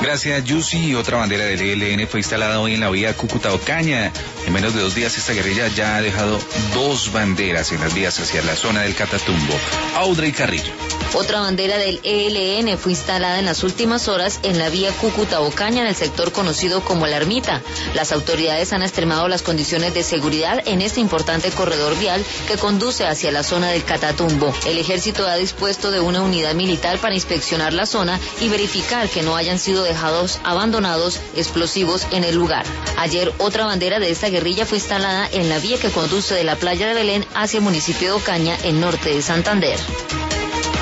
Gracias, Yusi. Otra bandera del ELN fue instalada hoy en la vía Cúcuta-Ocaña. En menos de 2 días esta guerrilla ya ha dejado 2 banderas en las vías hacia la zona del Catatumbo. Audrey Carrillo. Otra bandera del ELN fue instalada en las últimas horas en la vía Cúcuta-Ocaña, en el sector conocido como La Ermita. Las autoridades han extremado las condiciones de seguridad en este importante corredor vial que conduce hacia la zona del Catatumbo. El ejército ha dispuesto de una unidad militar para inspeccionar la zona y verificar que no hayan sido dejados abandonados explosivos en el lugar. Ayer otra bandera de esta guerrilla fue instalada en la vía que conduce de la playa de Belén hacia el municipio de Ocaña, en norte de Santander.